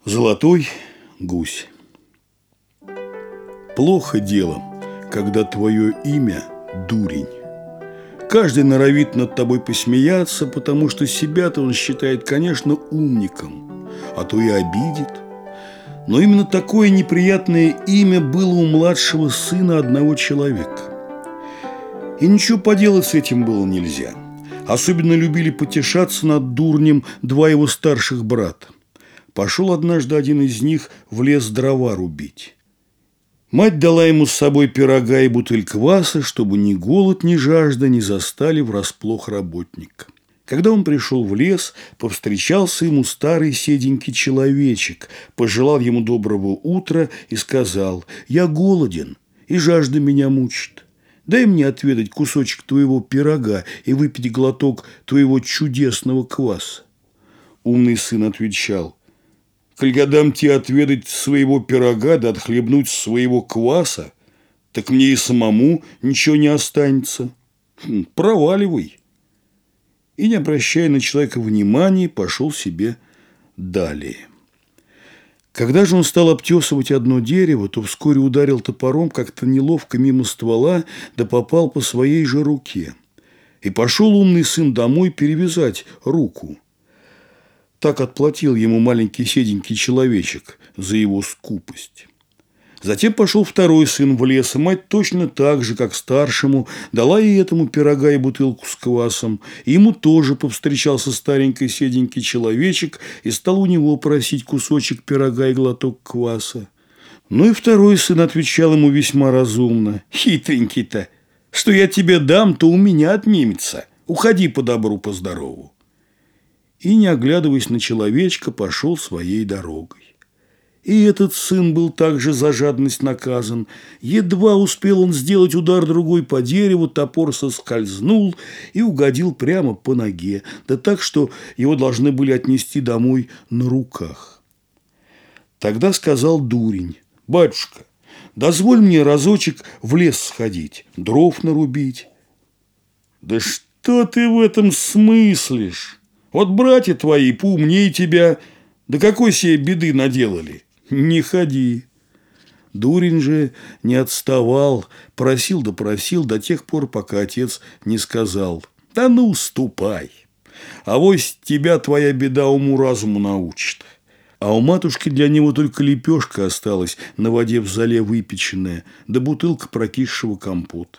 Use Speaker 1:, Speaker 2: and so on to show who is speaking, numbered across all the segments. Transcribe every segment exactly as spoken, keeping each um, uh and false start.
Speaker 1: Золотой гусь. Плохо дело, когда твое имя – дурень. Каждый норовит над тобой посмеяться, потому что себя-то он считает, конечно, умником, а то и обидит. Но именно такое неприятное имя было у младшего сына одного человека. И ничего поделать с этим было нельзя. Особенно любили потешаться над дурнем два его старших брата. Пошел однажды один из них в лес дрова рубить. Мать дала ему с собой пирога и бутыль кваса, чтобы ни голод, ни жажда не застали врасплох работника. Когда он пришел в лес, повстречался ему старый седенький человечек, пожелал ему доброго утра и сказал: «Я голоден, и жажда меня мучит. Дай мне отведать кусочек твоего пирога и выпить глоток твоего чудесного кваса». Умный сын отвечал: «Коль я дам тебе отведать своего пирога да отхлебнуть своего кваса, так мне и самому ничего не останется. Проваливай». И, не обращая на человека внимания, пошел себе далее. Когда же он стал обтесывать одно дерево, то вскоре ударил топором как-то неловко мимо ствола, да попал по своей же руке. И пошел умный сын домой перевязать руку. Так отплатил ему маленький седенький человечек за его скупость. Затем пошел второй сын в лес, и мать точно так же, как старшему, дала и этому пирога и бутылку с квасом. И ему тоже повстречался старенький седенький человечек и стал у него просить кусочек пирога и глоток кваса. Ну и второй сын отвечал ему весьма разумно: «Хитренький-то, что я тебе дам, то у меня отнимется. Уходи по добру, по здорову». И, не оглядываясь на человечка, пошел своей дорогой. И этот сын был также за жадность наказан. Едва успел он сделать удар другой по дереву, топор соскользнул и угодил прямо по ноге, да так, что его должны были отнести домой на руках. Тогда сказал дурень: «Батюшка, дозволь мне разочек в лес сходить, дров нарубить». «Да что ты в этом смыслишь? Вот братья твои поумнее тебя, да какой себе беды наделали? Не ходи». Дурень же не отставал, просил да просил до тех пор, пока отец не сказал: «Да ну, ступай, авось тебя твоя беда уму-разуму научит». А у матушки для него только лепешка осталась, на воде в зале выпеченная, да бутылка прокисшего компота.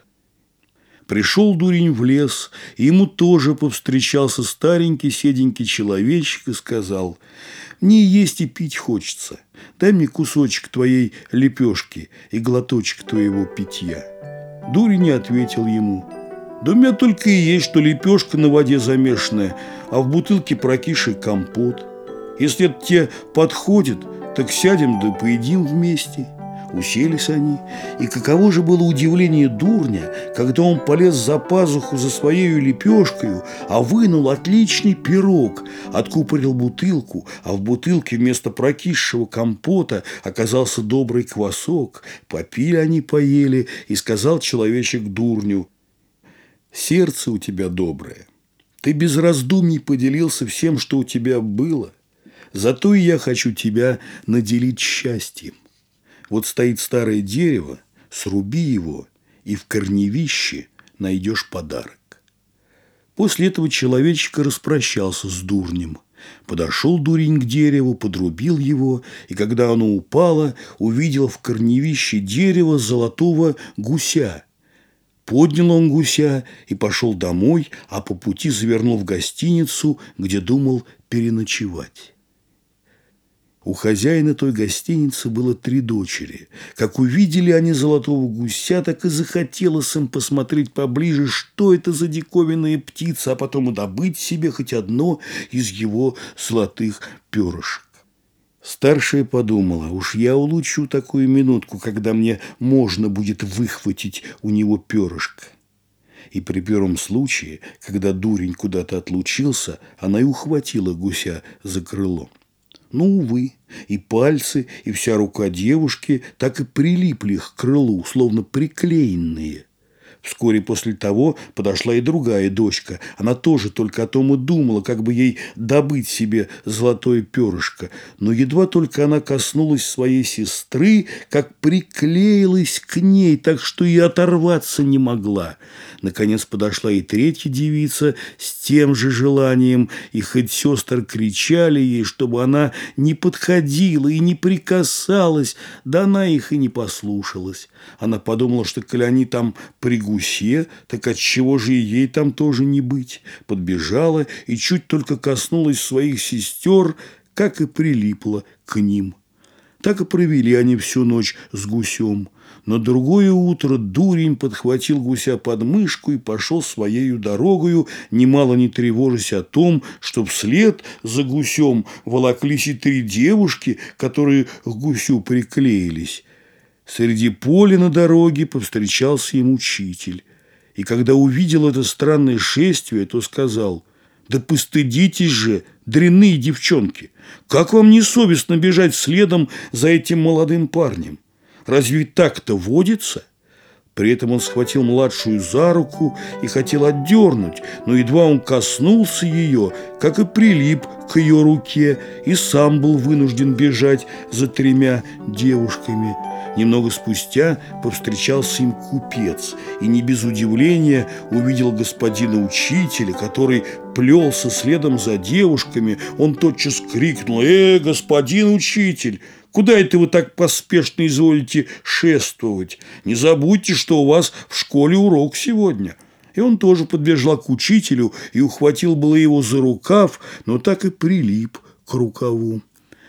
Speaker 1: Пришел дурень в лес, и ему тоже повстречался старенький седенький человечек и сказал: «Мне есть и пить хочется. Дай мне кусочек твоей лепешки и глоточек твоего питья». Дурень не ответил ему: «Да у меня только и есть, что лепешка на воде замешанная, а в бутылке прокисший компот. Если это тебе подходит, так сядем да поедим вместе». Уселись они, и каково же было удивление дурня, когда он полез за пазуху за своей лепешкой, а вынул отличный пирог, откупорил бутылку, а в бутылке вместо прокисшего компота оказался добрый квасок. Попили они, поели, и сказал человечек дурню: «Сердце у тебя доброе, ты без раздумий поделился всем, что у тебя было, зато и я хочу тебя наделить счастьем. Вот стоит старое дерево, сруби его, и в корневище найдешь подарок». После этого человечек распрощался с дурнем. Подошел дурень к дереву, подрубил его, и когда оно упало, увидел в корневище дерева золотого гуся. Поднял он гуся и пошел домой, а по пути завернул в гостиницу, где думал переночевать. У хозяина той гостиницы было три дочери. Как увидели они золотого гуся, так и захотелось им посмотреть поближе, что это за диковинная птица, а потом и добыть себе хоть одно из его золотых перышек. Старшая подумала: уж я улучшу такую минутку, когда мне можно будет выхватить у него перышко. И при первом случае, когда дурень куда-то отлучился, она и ухватила гуся за крыло. Но, увы, и пальцы, и вся рука девушки так и прилипли к крылу, словно приклеенные. Вскоре после того подошла и другая дочка. Она тоже только о том и думала, как бы ей добыть себе золотое перышко. Но едва только она коснулась своей сестры, как приклеилась к ней, так что и оторваться не могла. Наконец подошла и третья девица с тем же желанием, и хоть сестры кричали ей, чтобы она не подходила и не прикасалась, да она их и не послушалась. Она подумала, что коли они там при гусе, так отчего же и ей там тоже не быть? Подбежала и чуть только коснулась своих сестер, как и прилипла к ним. Так и провели они всю ночь с гусем. На другое утро дурень подхватил гуся под мышку и пошел своею дорогою, немало не тревожась о том, что вслед за гусем волоклись и три девушки, которые к гусю приклеились. Среди поля на дороге повстречался им учитель. И когда увидел это странное шествие, то сказал: «Да постыдитесь же, дрянные девчонки! Как вам не совестно бежать следом за этим молодым парнем? Разве так-то водится?» При этом он схватил младшую за руку и хотел отдернуть, но едва он коснулся ее, как и прилип к ее руке, и сам был вынужден бежать за тремя девушками. Немного спустя повстречался им купец и не без удивления увидел господина учителя, который плелся следом за девушками. Он тотчас крикнул: «Э, господин учитель! Куда это вы так поспешно изволите шествовать? Не забудьте, что у вас в школе урок сегодня». И он тоже подбежал к учителю и ухватил было его за рукав, но так и прилип к рукаву.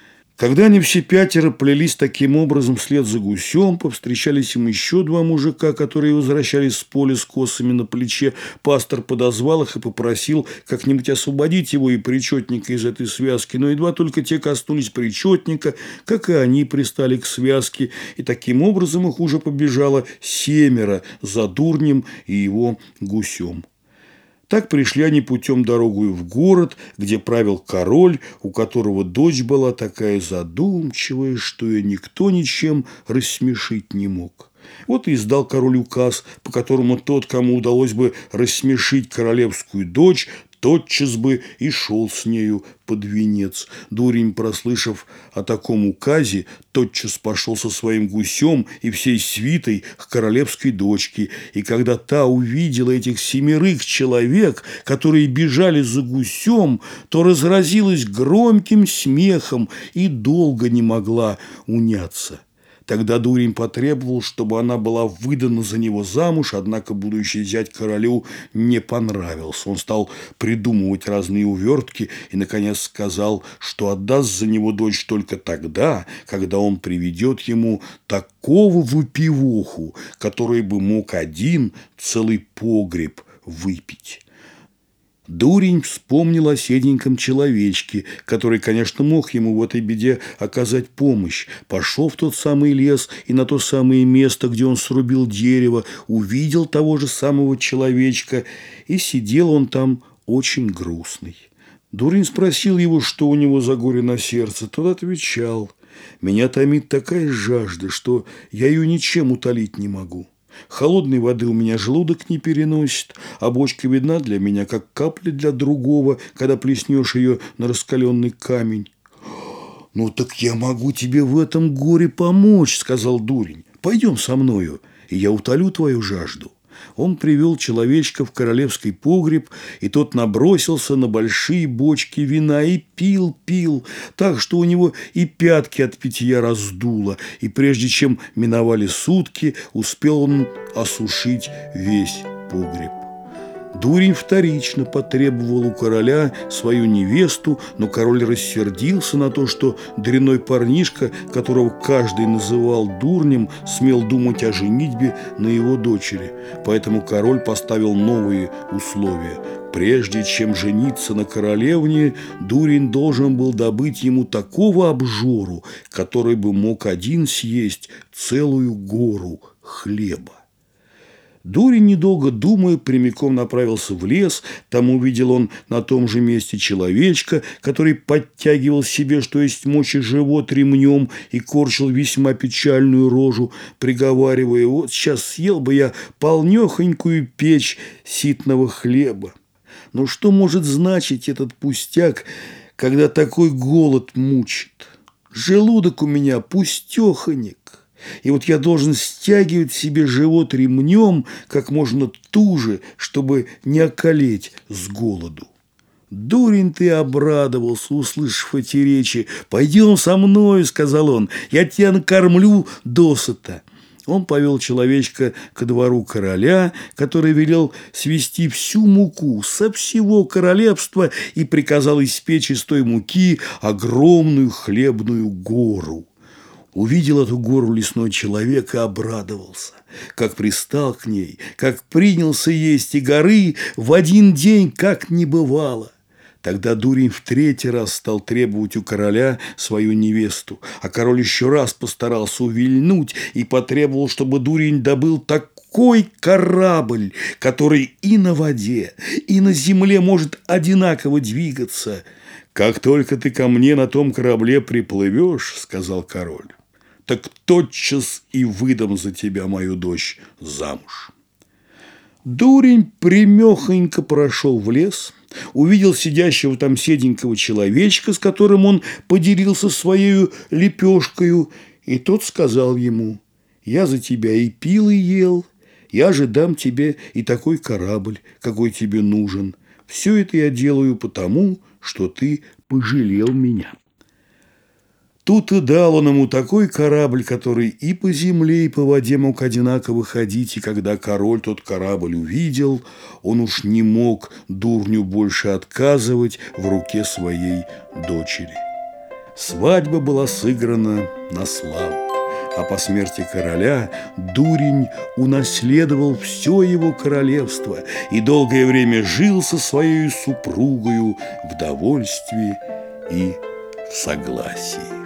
Speaker 1: Когда они все пятеро плелись таким образом вслед за гусем, повстречались им еще два мужика, которые возвращались с поля с косами на плече. Пастор подозвал их и попросил как-нибудь освободить его и причетника из этой связки. Но едва только те коснулись причетника, как и они пристали к связке, и таким образом их уже побежало семеро за дурнем и его гусем. Так пришли они путем дорогою в город, где правил король, у которого дочь была такая задумчивая, что ее никто ничем рассмешить не мог. Вот и издал король указ, по которому тот, кому удалось бы рассмешить королевскую дочь, тотчас бы и шел с нею под венец. Дурень, прослышав о таком указе, тотчас пошел со своим гусем и всей свитой к королевской дочке. И когда та увидела этих семерых человек, которые бежали за гусем, то разразилась громким смехом и долго не могла уняться. Тогда дурень потребовал, чтобы она была выдана за него замуж, однако будущий зять королю не понравился. Он стал придумывать разные увертки и, наконец, сказал, что отдаст за него дочь только тогда, когда он приведет ему такого выпивоху, который бы мог один целый погреб выпить. Дурень вспомнил о седеньком человечке, который, конечно, мог ему в этой беде оказать помощь. Пошел в тот самый лес и на то самое место, где он срубил дерево, увидел того же самого человечка, и сидел он там очень грустный. Дурень спросил его, что у него за горе на сердце. Тот отвечал: «Меня томит такая жажда, что я ее ничем утолить не могу. Холодной воды у меня желудок не переносит, а бочка видна для меня, как капля для другого, когда плеснешь ее на раскаленный камень». «Ну так я могу тебе в этом горе помочь», — сказал дурень. «Пойдем со мною, и я утолю твою жажду». Он привел человечка в королевский погреб, и тот набросился на большие бочки вина и пил, пил, так что у него и пятки от питья раздуло, и прежде чем миновали сутки, успел он осушить весь погреб. Дурень вторично потребовал у короля свою невесту, но король рассердился на то, что дрянной парнишка, которого каждый называл дурнем, смел думать о женитьбе на его дочери. Поэтому король поставил новые условия. Прежде чем жениться на королевне, дурень должен был добыть ему такого обжору, который бы мог один съесть целую гору хлеба. Дурень, недолго думая, прямиком направился в лес. Там увидел он на том же месте человечка, который подтягивал себе, что есть мочи, живот ремнем и корчил весьма печальную рожу, приговаривая: «Вот сейчас съел бы я полнехонькую печь ситного хлеба». Но что может значить этот пустяк, когда такой голод мучит? Желудок у меня пустехонек. И вот я должен стягивать себе живот ремнем как можно туже, чтобы не околеть с голоду. Дурень ты обрадовался, услышав эти речи. «Пойдем со мною», — сказал он, — «я тебя накормлю досыта». Он повел человечка ко двору короля, который велел свести всю муку со всего королевства и приказал испечь из той муки огромную хлебную гору. Увидел эту гору лесной человек и обрадовался, как пристал к ней, как принялся есть, и горы в один день как не бывало. Тогда Дурень в третий раз стал требовать у короля свою невесту, а король еще раз постарался увильнуть и потребовал, чтобы Дурень добыл такой корабль, который и на воде, и на земле может одинаково двигаться. «Как только ты ко мне на том корабле приплывешь, — сказал король, — так тотчас и выдам за тебя мою дочь замуж». Дурень прямехонько прошел в лес, увидел сидящего там седенького человечка, с которым он поделился своей лепешкою, и тот сказал ему: «Я за тебя и пил, и ел, я же дам тебе и такой корабль, какой тебе нужен. Все это я делаю потому, что ты пожалел меня». Тут и дал он ему такой корабль, который и по земле, и по воде мог одинаково ходить, и когда король тот корабль увидел, он уж не мог дурню больше отказывать в руке своей дочери. Свадьба была сыграна на славу, а по смерти короля Дурень унаследовал все его королевство и долгое время жил со своей супругою в довольстве и в согласии.